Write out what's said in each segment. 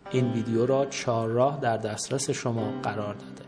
این ویدیو را 4 راه در دسترس شما قرار داده.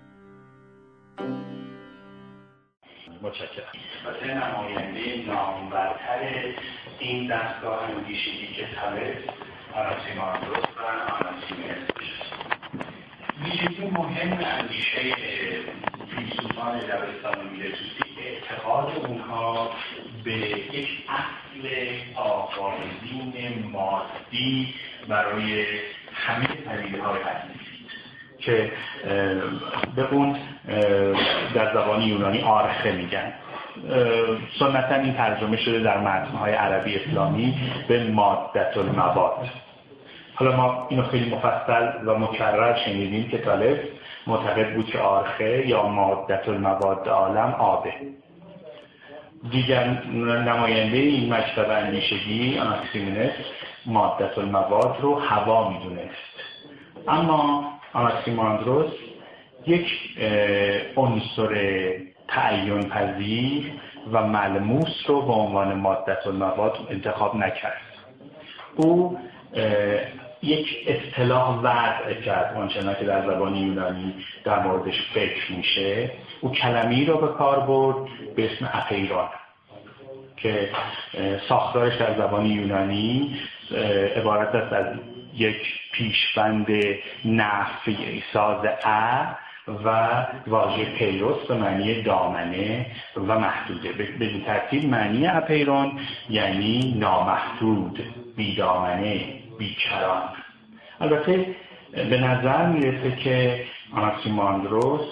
متشکرم. واسه نماینده نامورتر این دستگاه اندیشگی که طلب آناسیماندروس و آناسیمندروس. ویژگی مهم اندیشه فیلسوفان دبستان میلتوسی که اعتقاد اونها به یک اصل آغازین مادی برای همه پدیده‌های هستی که به اون در زبان یونانی آرخه میگن. سنتا این ترجمه شده در متن‌های عربی اسلامی به مادة المواد. حالا ما اینو خیلی مفصل و مکرر شنیدیم که طالب معتقد بود که آرخه یا مادة المواد عالم آبه. دیگر نماینده این مکتب اندیشگی آناسیمندروس مادة المواد رو هوا میدونست، اما آناسیماندروس یک عنصر تعین پذیر و ملموس رو به عنوان مادة المواد انتخاب نکرد. او یک اصطلاح وضع کرد، آنچنان که در زبان یونانی در موردش فکر میشه. او کلمه‌ای رو به کار برد به اسم اپیرون که ساختارش در زبان یونانی عبارت است از یک پیشبند نفی ساز ا و واژه پیروس به معنی دامنه و محدوده. به این ترتیب معنی اپیرون یعنی نامحدود، بی دامنه، بیکران. البته به نظر میرسه که آناسیماندروس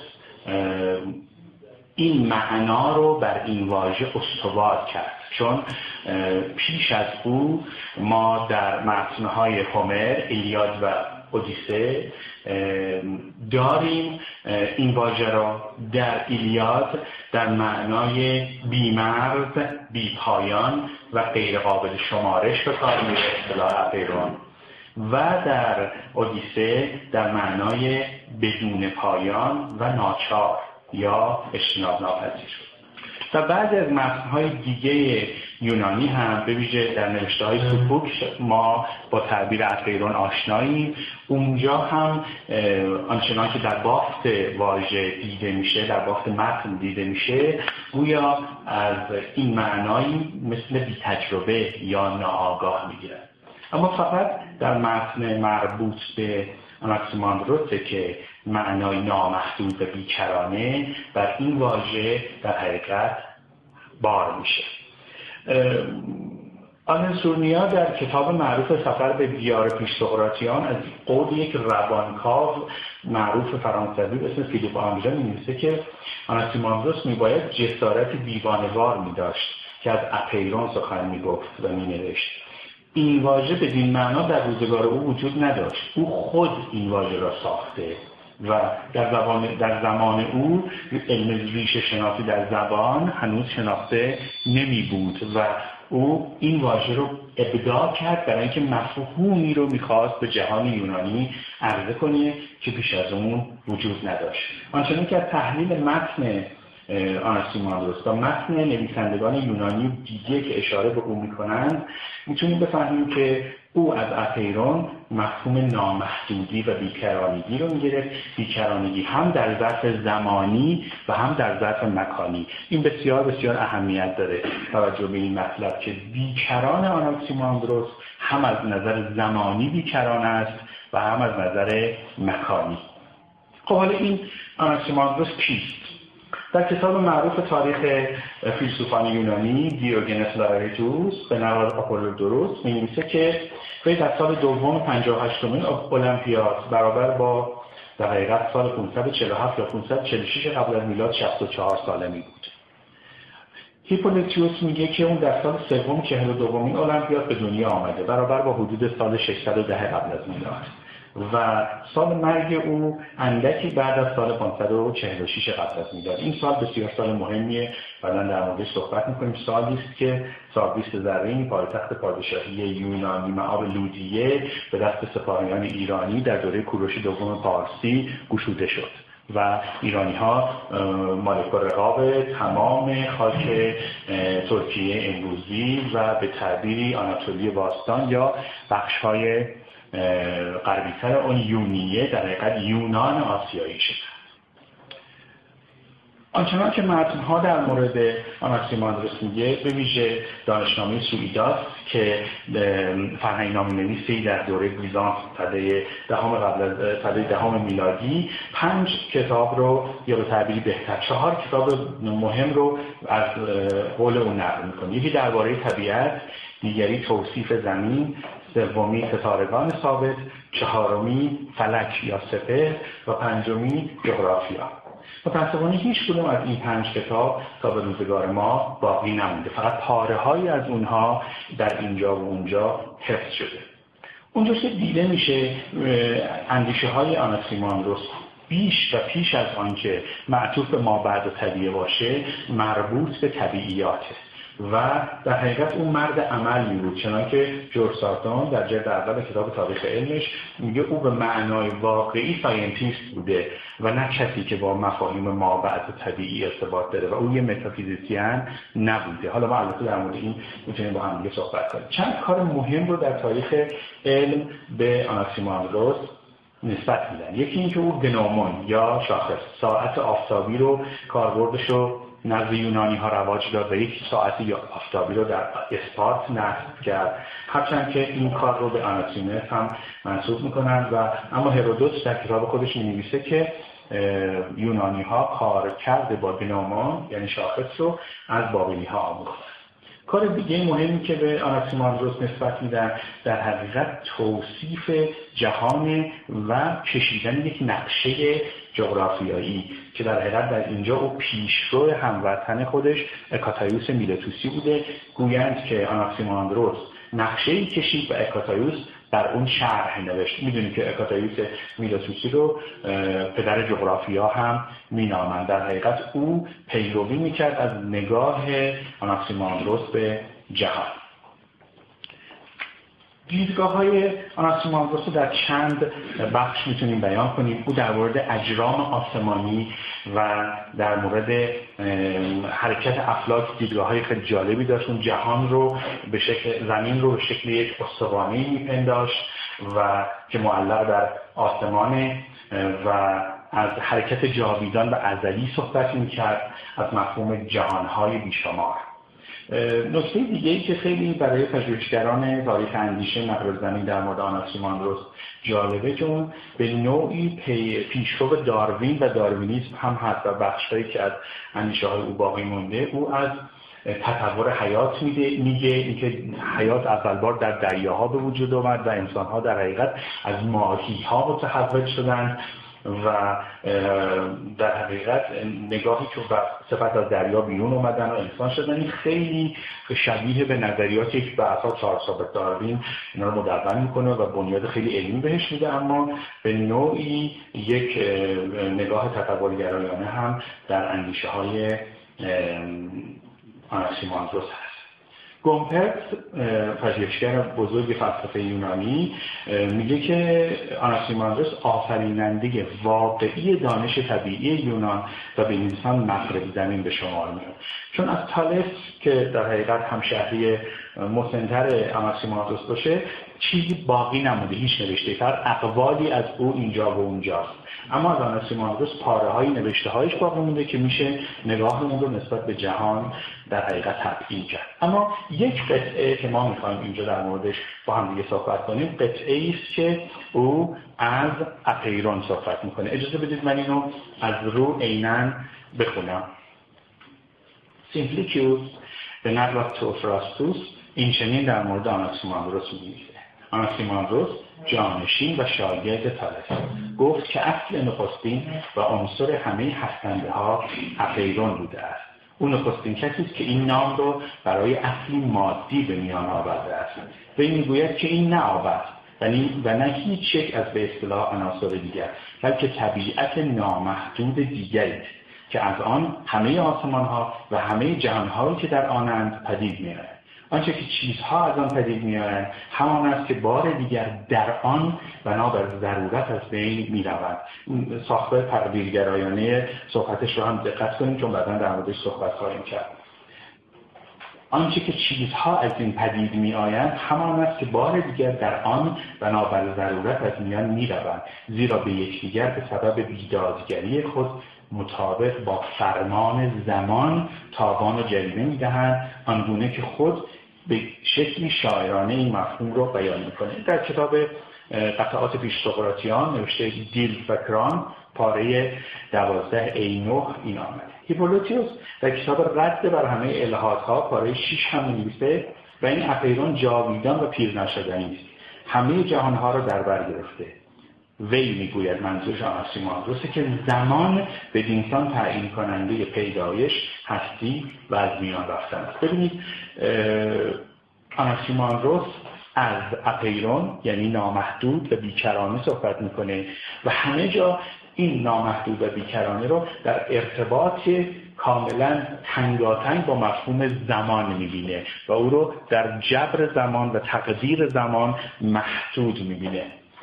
این معنا رو بر این واژه استوار کرد، چون پیش از او ما در متن‌های هومر، ایلیاد و اودیسه داریم این واژه را در ایلیاد در معنای بی‌مرز، بی‌پایان و غیر قابل شمارش به کار میره اصطلاح اپیرون، و در اودیسه در معنای بدون پایان و ناچار یا اجتناب ناپذیر. در بعضی از متن‌های دیگه یونانی هم به ویژه در نوشته‌های سوفوکل ما با تعبیر اپیرون آشناییم. اونجا هم آنچنان که در بافت واژه دیده میشه، در بافت متن دیده میشه، گویا از این معنایی مثل بی تجربه یا ناآگاه میگیرن. اما فقط در متن مربوط به آناسیماندروسه که معنای نامحدود و بیکرانه بر این واژه در حقیقت بار میشه. آلن سورنیا در کتاب معروف سفر به دیار پیش سقراطیان از قول یک روانکاو معروف فرانسوی به اسم فیلیپ آنژه می‌نویسه که آناسیماندروس میباید جسارت دیوانه‌وار می‌داشت که از اپیرون سخن میگفت و مینوشت. این واژه بدین معنا در روزگار او وجود نداشت. او خود این واژه را ساخته و در زمان او علم ریشه شناسی در زبان هنوز شناخته نمی بود و او این واژه رو ابداع کرد برای اینکه مفهومی رو میخواست به جهان یونانی عرضه کنه که پیش از اون وجود نداشت. آنچنان که از تحلیل متن آناسیماندروس و متن نویسندگان یونانی دیگه که اشاره به او میکنند میتونیم بفهمیم که او از اپیرون مفهوم نامحدودی و بیکرانگی رو میگرفت. بیکرانگی هم در ظرف زمانی و هم در ظرف مکانی. این بسیار بسیار اهمیت داره توجه به این مطلب که بیکران آناسیماندروس هم از نظر زمانی بیکران است و هم از نظر مکانی. خب حالا این آناسیماندروس کیست؟ در کتاب معروف تاریخ فیلسوفان یونانی دیوگنس لاریتوس به نوار آپولودوروس می‌نویسه که وی در سال دوم 58مین المپیاد برابر با در حقیقت سال 547 یا 546 قبل از میلاد 64 سالمی بود. هیپولیتوس میگه که اون در سال سوم 42مین المپیاد به دنیا آمده برابر با حدود سال 610 قبل از میلاد و سال مرگ او اندکی بعد از سال 546 قبل از میلاد. این سال بسیار سال مهمیه، بعداً در موردش صحبت می‌کنیم. سالی است که ساردیس زرین پایتخت پادشاهی یونانی معاب لودیه به دست سپاهیان ایرانی در دوره کوروش دوم پارسی گشوده شد و ایرانی‌ها مالک الرقاب تمام خاک ترکیه امروزی و به تعبیری آناتولی باستان یا بخش‌های غربی‌تر اون یونیه در حقیقت یونان آسیایی شد. آنچنان که متن‌ها در مورد آناکسیماندروس میگه، به ویژه دانشنامه سوئیداس که فرهنگ‌نامه‌نویسی در دوره بیزانس سده دهم میلادی 5 کتاب رو، یا به تعبیری بهتر 4 کتاب مهم رو از قول اون نقل می‌کنه. یکی درباره طبیعت، دیگری توصیف زمین، سومی ستارگان ثابت، چهارمی فلک یا سپهر و پنجمی جغرافیا. متأسفانه هیچ کدوم از این 5 کتاب تا به روزگار ما باقی نمونده، فقط پاره‌هایی از اونها در اینجا و اونجا حفظ شده. اونجا که دیده میشه اندیشه‌های آناکسیماندروس بیش و پیش از آنکه معطوف به مابعد و طبیعه باشه، مربوط به طبیعیاته و در حقیقت اون مرد عملی بود، چنانکه جورج سارتون در جلد اول کتاب تاریخ علمش میگه او به معنای واقعی ساینتیست بوده و نه کسی که با مفاهیم مابعد و طبیعی ارتباط داره و او یه متافیزیسین نبوده. حالا ما البته در مورد این میتونیم با هم دیگه صحبت کنیم. چند کار مهم رو در تاریخ علم به آناکسیماندروس نسبت میدن. یکی این که او گنومون یا شاخص ساعت آفتابی رو کاربردش رو نزد یونانی ها رواج داد و یک ساعت آفتابی رو در اسپارت نصب کرد، هرچند که این کار رو به آناکسیمندروس هم منسوب میکنند و اما هرودوت در کتاب خودش می‌نویسه که یونانی ها کار کرده با گنومون یعنی شاخص رو از بابلی ها آموختند. کار دیگه مهمی که به آناکسیماندروس نسبت میدن در حقیقت توصیف جهان و کشیدن یک نقشه جغرافیایی که در حقیقت در اینجا او پیشرو هموطن خودش اکاتایوس میلتوسی بوده. گویند که آناکسیماندروس نقشه‌ای کشید و اکاتایوس در اون شرح نوشت. میدونید که اکاتایوس میلتوسی رو پدر جغرافیا هم مینامند. در حقیقت او پیروی میکرد از نگاه آناکسیماندروس به جهان. دیدگاه‌های آناکسیماندروس رو در چند بخش میتونیم بیان کنیم. او در مورد اجرام آسمانی و در مورد حرکت افلاک دیدگاه‌های خیلی جالبی داشت. اون جهان رو به شکل زمین رو به شکل یک استوانه‌ای میپنداشت و که معلق در آسمان و از حرکت جاویدان و ازلی صحبت می‌کرد، از مفهوم جهان‌های بیشمار. نکته دیگه‌ای که خیلی برای پژوهشگران تاریخ اندیشه نقل زمین در مورد آناکسیماندروس جالبه که اون به نوعی پیشرو داروین و داروینیسم هم هست و بخشایی که از اندیشه‌های او باقی مونده. او از تطور حیات میگه اینکه حیات اول بار در دریاها به وجود آمد و انسان‌ها در حقیقت از ماهی‌ها متحول شدند و در حقیقت نگاهی که صفت از دریا بیرون اومدن و انسان شدن، این خیلی شبیه به نظریاتی که بعدها چارلز هابرت داروین اینا رو مدون میکنه و بنیاد خیلی علمی بهش میده، اما به نوعی یک نگاه تطورگرایانه هم در اندیشه های آناکسیماندروس هست. گومپرت پژوهشگر بزرگ فلسفه یونانی میگه که آناکسیماندروس آفریننده واقعی دانش طبیعی یونان و به انسان مغرب زمین به شمار میاد، چون از تالس که در حقیقت همشهری مسنتر آناکسیماندروس باشه چیزی باقی نمونده، هیچ نوشته، فقط اقوالی از او اینجا و اونجاست. اما از آناکسیماندروس پاره‌های نوشته‌هایش باقی مونده که میشه نگاهمون رو نسبت به جهان در حقیقت تبیین کرد. اما یک قطعه که ما می‌خوایم اینجا در موردش با هم دیگه صحبت کنیم، قطعه‌ای است که او از اپیرون صحبت می‌کنه. اجازه بدید من اینو از رو عیناً بخونم. سیمپلیکیوس به نقل از توفراستوس این چنین در مورد آناکسیماندروس می‌نویسه: آناکسیماندروس جانشین و شاگرد تالس گفت که اصل نخستین و عنصر همه هستنده‌ها اپیرون بوده است. او نخستین کسی است که این نام رو برای اصلی مادی به میان آورده است. و این میگوید که این نه آب است و نه هیچ یک از به اصطلاح عناصر دیگر، بلکه طبیعت نامحدود دیگری که از آن همه آسمان‌ها و همه جهان‌هایی که در آنند پدید می‌آید. آنچه که چیزها از آن پدید می‌آیند همان است که بار دیگر در آن بنابر ضرورت از بین می‌رود. ساختار تقدیرگرایانه صحبتش رو هم دقت کنیم چون بعداً در موردش صحبت خواهیم کرد. آنچه که چیزها از این پدید می آیند همان است که بار دیگر در آن بنابر ضرورت از میان می روند، زیرا به یکدیگر به سبب بیدادگری خود مطابق با فرمان زمان تاوان و جریمه می دهند، آنگونه که خود به شکلی شاعرانه این مفهوم رو بیان می کنه. در کتاب قطعات پیش سقراطیان نوشته دیل فکران پاره 12 A9 این آمده. هیپولوتیوس در کتاب رد بر همه الحادها پاره 6 هم نویسه و این اپیرون جاویدان و پیر نشدنی است، همه جهانها را در بر گرفته. وی میگوید منظورش آناسیماندروسه که زمان به انسان تعیین کننده پیدایش، هستی و از میان رفتن است. ببینید آناسیماندروس از اپیرون یعنی نامحدود و بیکرانه صحبت میکنه و همه جا این نامحدود و بیکرانه رو در ارتباط کاملا تنگاتنگ با مفهوم زمان میبینه و او رو در جبر زمان و تقدیر زمان محدود میبینه.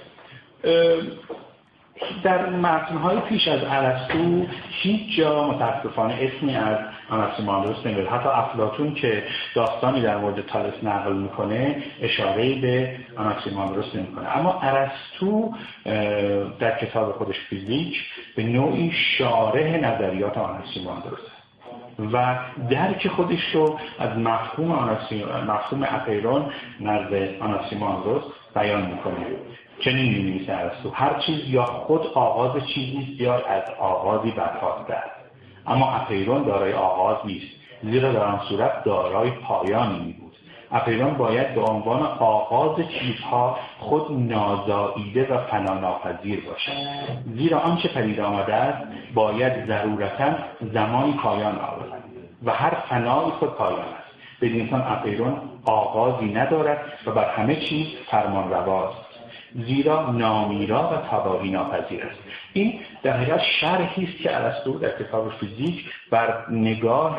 در متن‌های پیش از ارسطو هیچ جا متاسفانه اسمی از آناسیماندروس نمیاد. حتی افلاطون که داستانی در مورد تالس نقل میکنه اشاره‌ای به آناسیماندروس نمیکنه، اما ارسطو در کتاب خودش فیزیک به نوعی شارح نظریات آناسیماندروس و درک خودش رو از مفهوم اپیرون نزد آناسیماندروس بیان میکنه. چنین می‌نویسه ارسطو: هر چیز یا خود آغاز چیزی یا از آغازی برخاسته است، اما اپیرون دارای آغاز نیست، زیرا در آن صورت دارای پایانی می‌بود. اپیرون باید به عنوان آغاز چیزها خود نازاییده و فناناپذیر باشد، زیرا آنچه پدید آمده است باید ضرورتاً زمانی پایان آورد و هر فنایی خود پایان است. به انسان اپیرون آغازی ندارد و بر همه چیز فرمان رواست، زیرا نامیرا و تباهی ناپذیر است. این در حقیقت شرحی است که ارسطو در کتاب فیزیک بر نگاه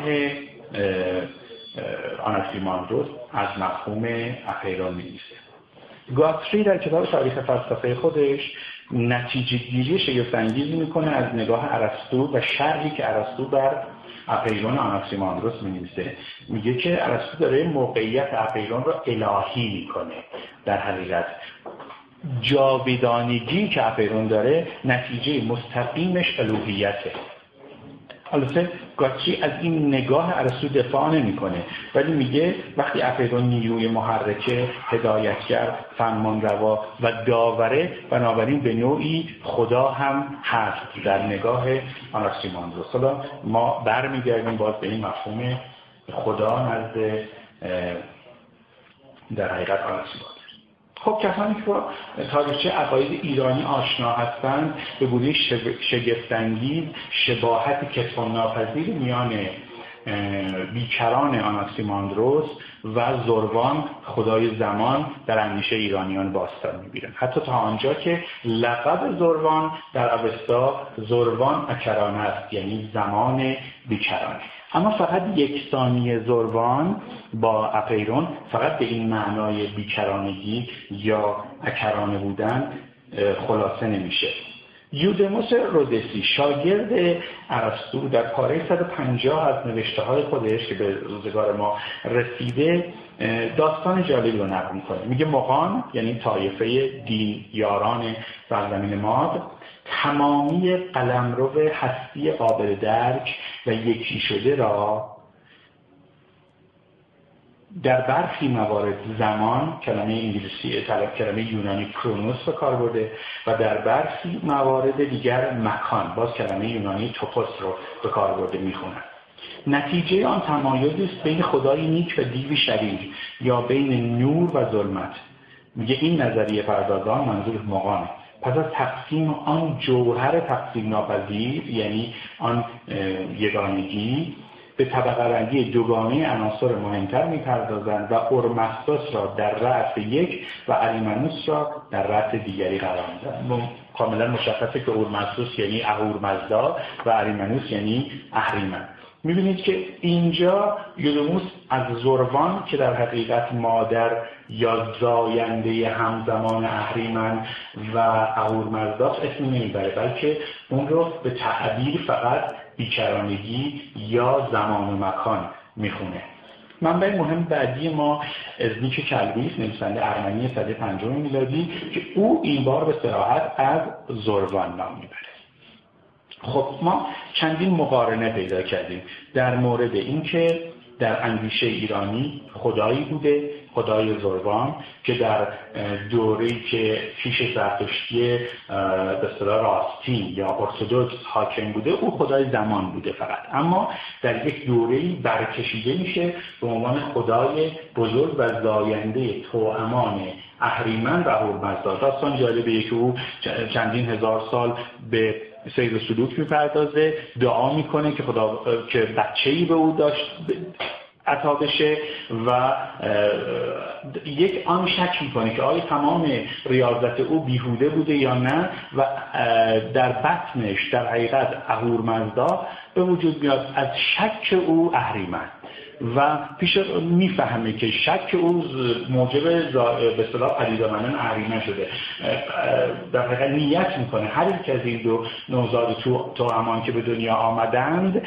آناسیماندروس از مفهوم اپیرون می‌نویسه. گاتری در کتاب تاریخ فلسفه خودش نتیجه گیری شگفت‌انگیزی میکنه از نگاه ارسطو و شرحی که ارسطو بر اپیرون آناسیماندروس می‌نویسه. میگه که ارسطو داره موقعیت اپیرون رو الهی میکنه. در حقیقت جاودانگی که اپیرون داره نتیجه مستقیمش الوهیته. البته گاتری از این نگاه ارسطو دفاع نمی‌کنه، ولی میگه وقتی اپیرون نیروی محرکه، هدایتگر، فرمانروا و داوره، بنابراین به نوعی خدا هم هست در نگاه آناسیماندروس. حالا ما برمیگردیم باز به این مفهوم خدا نزد در حقیقت آناسیماندروس. خب کسانی که با تاریخچه عقاید ایرانی آشنا هستند به گونه شگفت‌انگیز شباهت کتمان‌ناپذیر میان بیکران آناسیماندروس و زروان خدای زمان در اندیشه ایرانیان باستان می‌بینند، حتی تا آنجا که لقب زروان در اوستا زروان اکرانه است، یعنی زمان بیکرانه. اما فقط یکسانی زروان با اپیرون فقط به این معنای بیکرانگی یا اکرانه بودن خلاصه نمیشه. یودموس رودسی شاگرد ارسطو در پاره 150 از نوشته‌های خودش که به روزگار ما رسیده داستان جالبی رو نقل می‌کنه. میگه مغان یعنی طایفه دین یاران سرزمین ماد تمامی قلمرو هستی قابل درک و یکی شده را در برخی موارد زمان، کلمه انگلیسی کلمه یونانی کرونوس به کار برده، و در برخی موارد دیگر مکان، باز کلمه یونانی توپوس رو به کار برده میخونن. نتیجه آن تمایزی است بین خدای نیک و دیوی شریر یا بین نور و ظلمت. میگه این نظریه پردازان منظور مغانه. پس از تقسیم آن جوهر تقسیم ناپذیر یعنی آن یگانگی به طبقه بندی دوگانه عناصر مهمتر می‌پردازند و اورمزدس را در رأس یک و اریمنوس را در رأس دیگری قرار می‌دهند. کاملا مشخصه که اورمزدس یعنی اهورمزدا و اریمنوس یعنی اهریمن. می‌بینید که اینجا یودموس از زروان که در حقیقت مادر یا زاینده همزمان اهریمن و اهورمزدا اسم نمیبره، بلکه اون رو به تعبیر فقط بیکرانگی یا زمان و مکان میخونه. منبع مهم بعدی ما ازنیک کلبیس، نویسنده ارمنی سده 5 میلادی که او این بار به صراحت از زروان نام میبره. خب ما چندین مقارنه پیدا کردیم در مورد اینکه در اندیشه ایرانی خدایی بوده، خدای زروان، که در دوره‌ای که پیش زرتشتی به اصطلاح راستین یا ارتدوکس حاکم بوده، او خدای زمان بوده فقط، اما در یک دوره‌ای برکشیده میشه به عنوان خدای بزرگ و زاینده توامان اهریمن و هورمزدا. داستان جالبه که او چندین هزار سال به سیر و سلوک میپردازه، دعا میکنه که خدا که بچه‌ای به او داشت عطا بشه و یک آن شک میکنه که آیا تمام ریاضت او بیهوده بوده یا نه و در بطنش در حقیقت اهورمزدا به وجود میاد از شک او اهریمن و پیش میفهمه که شک او موجب به اصطلاح پدید آمدن اهریمن شده. در حقیقت نیت میکنه هر یک از این دو نوزاد توامان که به دنیا آمدند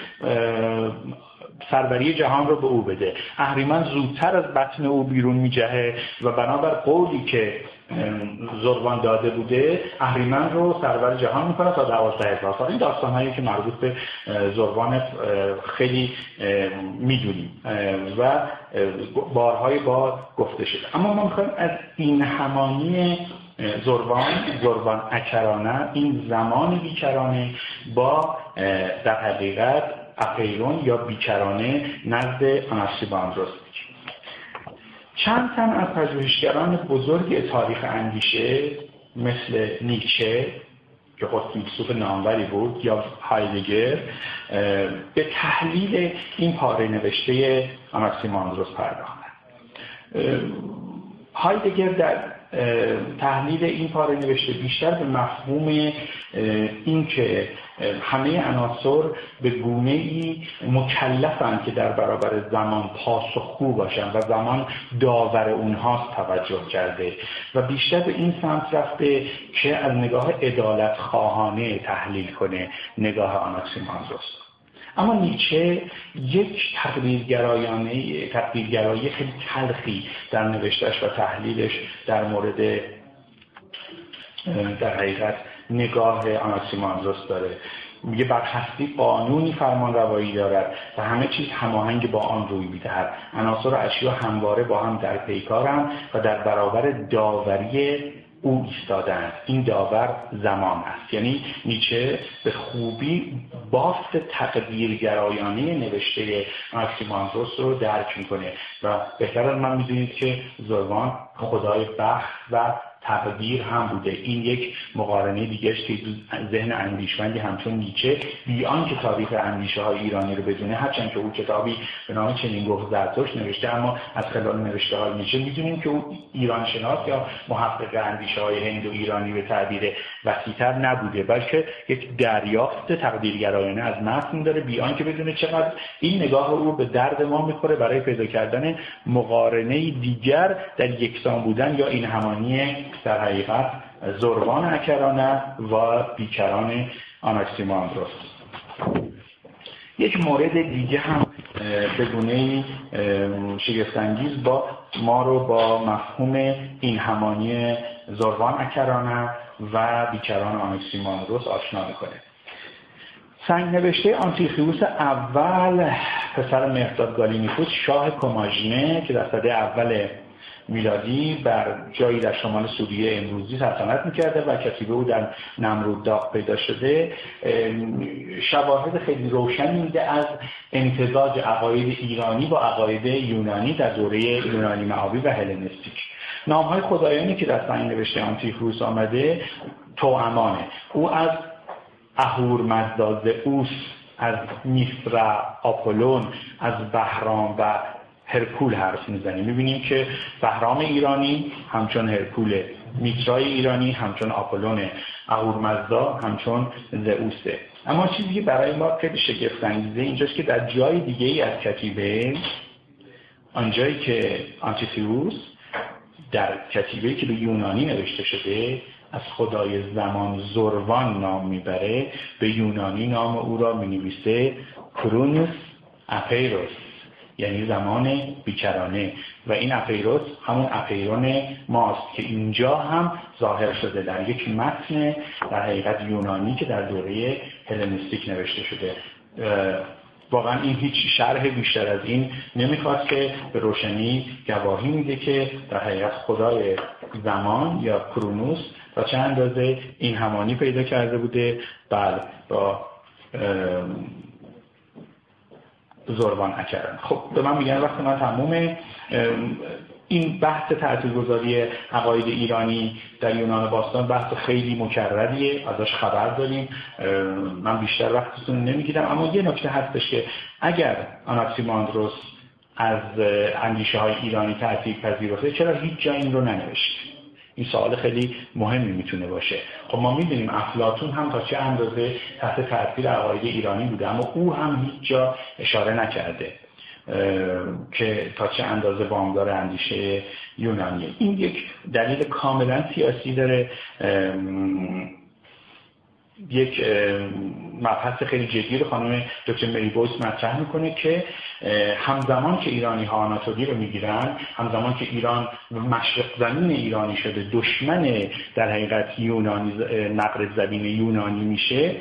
سروری جهان رو به او بده. اهریمن زودتر از بطن او بیرون میجهه و بنابر قولی که زروان داده بوده اهریمن رو سرور جهان میکنه تا 12,000 سال. این داستان هایی که مربوط به زروان خیلی میدونیم و بارهای بار گفته شده. اما ما میخوایم از این همانی زروان اکرانه، این زمان بیکرانه با در حقیقت اپیرون یا بیکرانه نزد آناکسیماندروس بگیم. چند تن از پژوهشگران بزرگ تاریخ اندیشه مثل نیچه که خود فیلسوف ناموری بود یا هایدگر به تحلیل این پاره نوشته آناکسیماندروس پرداختند. هایدگر در تحلیل این پاره نوشته بیشتر به مفهوم این که همه عناصر به گونه‌ای مکلفند که در برابر زمان پاسخگو باشند و زمان داور اونهاست توجه کرده و بیشتر به این سمت رفته که از نگاه عدالت خواهانه تحلیل کنه نگاه آناکسیماندروس. اما نیچه یک تقدیرگرایی خیلی تلخی در نوشتش و تحلیلش در مورد در حقیقت نگاه آناکسیماندروس داره. میگه بر هستی قانونی فرمان روایی دارد و همه چیز هماهنگ با آن روی میدهد. عناصر و اشیا همواره با هم در پیکارند و در برابر داوری او ایستادند. این داور زمان است. یعنی نیچه به خوبی بافت تقدیرگرایانه نوشته آناکسیماندروس رو درک میکنه و بهتر از من میدونید که زروان خدای بخت و تقدیر هم بوده. این یک مقارنه دیگه است که ذهن اندیشمندی همچون نیچه بیان که تاریخ اندیشه های ایرانی رو بدونه، هرچند که او کتابی به نام چنین گفت زرتشت نوشته، اما از خلال نوشته های نیچه میدونیم که او ایران شناس یا محقق اندیشه های هند و ایرانی به تعبیر وسیع‌تر نبوده، بلکه یک دریافت تقدیرگرایانه از متن داره بیان که بدونه چقدر این نگاه او به درد ما میخوره برای پیدا کردن مقارنه دیگر در یکسان بودن یا این همانی در حقیقت زروان اکرانه و بیکران آناکسیماندروس. یک مورد دیگه هم به گونه‌ای شگفت‌انگیز با ما رو با مفهوم این همانی زروان اکرانه و بیکران آناکسیماندروس آشنا میکنه. سنگ نوشته آنتیخیوس اول پسر مهرداد گالینیکوس شاه کماژنه که در سده اول میلادی بر جایی در شمال سوریه امروزی سلطنت میکرده و کتیبه او در نمروداغ پیدا شده، شواهد خیلی روشنی میده از امتزاج عقاید ایرانی با عقاید یونانی در دوره یونانی معابی و هلنستیک. نامهای خدایانی که در سنگ نوشته آنتیخیوس آمده توامانه. او از اهورمزدا، زئوس، از میسرا، آپولون، از بهرام و هرکول حرف میزنیم. میبینیم که بهرام ایرانی همچون هرکول، میترای ایرانی همچون آپولون، اهورمزدا همچون زئوسه. اما چیزی که برای ما خیلی شگفت انگیزه اینجاست که در جای دیگه ای از کتیبه، آنجایی که آنتیخیوس در کتیبه‌ای که به یونانی نوشته شده از خدای زمان زروان نام میبره، به یونانی نام او را مینویسه کرونوس اپیروس، یعنی زمان بیکرانه، و این اپیروس همون اپیرون ماست که اینجا هم ظاهر شده در یک متن در حقیقت یونانی که در دوره هلنیستیک نوشته شده. واقعا این هیچ شرح بیشتر از این نمیخواد که به روشنی گواهی میده که در حقیقت خدای زمان یا کرونوس تا چه اندازه این همانی پیدا کرده بوده با زوربان اکران. خب به من میگن وقتی من تمومه این بحث تأثیرگذاری عقاید ایرانی در یونان باستان بحث خیلی مکرریه، ازش خبر داریم، من بیشتر وقتتون نمیگیرم، اما یه نکته هستش که اگر آناکسیماندروس از اندیشه های ایرانی تأثیر پذیرفته چرا هیچ جا این رو ننوشت؟ این سوال خیلی مهمی میتونه باشه. خب ما میدونیم افلاطون هم تا چه اندازه تحت تأثیر عقاید ایرانی بوده، اما او هم هیچ جا اشاره نکرده که تا چه اندازه وامدار اندیشه یونانیه. این یک دلیل کاملا سیاسی داره. یک مبحث خیلی جدی رو خانم دکتر مری بویس مطرح میکنه که همزمان که ایرانی ها آناتولی رو میگیرن، همزمان که ایران مشرق زمین ایرانی شده، دشمن در حقیقت یونانی، نقر زمین یونانی میشه،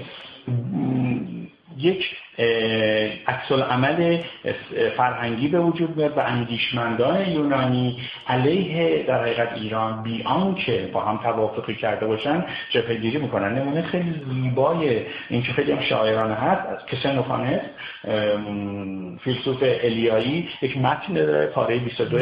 یک عکس‌العمل فرهنگی به وجود میاد و اندیشمندان یونانی علیه در حقیقت ایران بی آنکه با هم توافقی کرده باشن جبهه‌گیری میکنن. نمونه خیلی زیبای این که خیلی هم شاعرانه هست از کسنوفانس، فیلسوف الیایی، یک متن داره پاره 22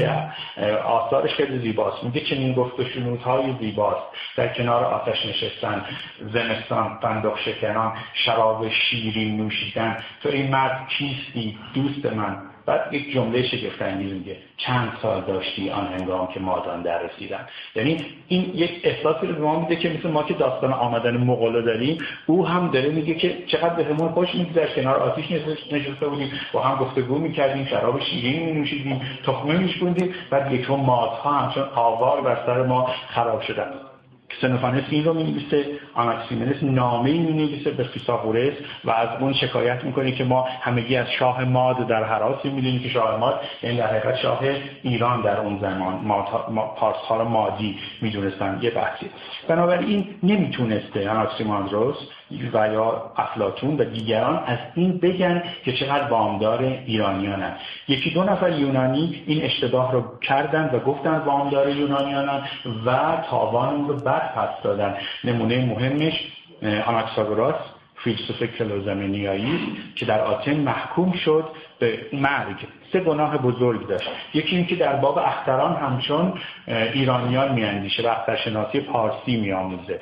آثارش خیلی زیباست. میگه چنین گفت و شنودهای زیباست در کنار آتش نشستن، زمستان فندق شکنان، شراب شیرین نوشیدن، تو این مرد کیستی دوست من؟ بعد یک جمله شگفت‌انگیز میگه چند سال داشتی آن هنگام که مادان در رسیدن. یعنی این یک احساسی رو به ما میده که مثل ما که داستان آمدن مغولا داریم، او هم داره میگه که چقدر بهمون خوش میگذشت، کنار آتش نشسته بودیم، با هم گفتگو میکردیم، شراب شیرین مینوشیدیم، تخمه میشکوندیم، بعد یک مادها همچون آوار بر سر ما خراب شدن. کسنوفانس این رو می‌نویسه، آناکسیمندروس نامه‌ای می‌نویسه به فیثاغورس و از اون شکایت می‌کنه که ما همگی از شاه ماد در هراسی، می‌دونیم که شاه ماد یعنی در حقیقت شاه ایران در اون زمان، پارس‌ها رو مادی می‌دونستن. یه بحثی بنابراین نمی‌تونسته آناکسیماندروس و یا افلاطون و دیگران از این بگن که چقدر وامدار ایرانیانن. یکی دو نفر یونانی این اشتباه رو کردن و گفتن وامدار یونانیانن و تاوان اون رو بعد پس دادن. نمونه مهمش آناکساگوراس، فیلسوف کلوزامنیایی که در آتن محکوم شد به مرگ. سه گناه بزرگ داشت. یکی این که در باب اختران همچون ایرانیان میاندیشه و اخترشناسی پارسی میآموزه.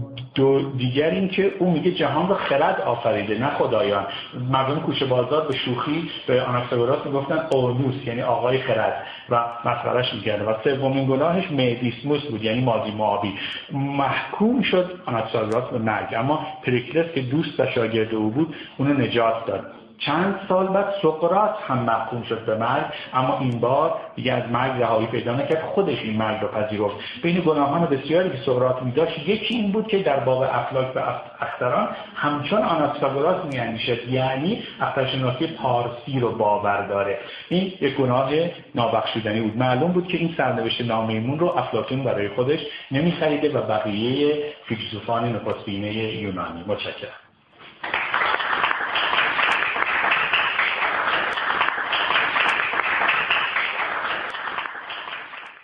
دیگر این که او میگه جهان رو خرد آفریده نه خدایان. مردم کوچه بازار به شوخی به آناکساگوراس میگفتن اونوس یعنی آقای خرد و مسخرهش میکردن. و سومین گناهش میدیسموس بود یعنی مادی معابی. محکوم شد آناکساگوراس به مرگ، اما پریکلس که دوست و شاگرد او بود اونو نجات داد. چند سال بعد سقراط هم محکوم شد به مرگ، اما این بار دیگه از مرگ رهایی پیدا نکرد، خودش این مرگ رو پذیرفت. بین گناهان بسیاری که سقراط می‌داشت یکی این بود که در باب افلاک و اختران همچون آناکساگوراس می‌اندیشد، یعنی اخترشناسی پارسی رو باور داره. این یک گناه نابخشودنی بود. معلوم بود که این سرنوشت نامیمون رو افلاطون برای خودش نمی‌خریده و بقیه فیلسوفان نخستینه یونانی. متشکرم.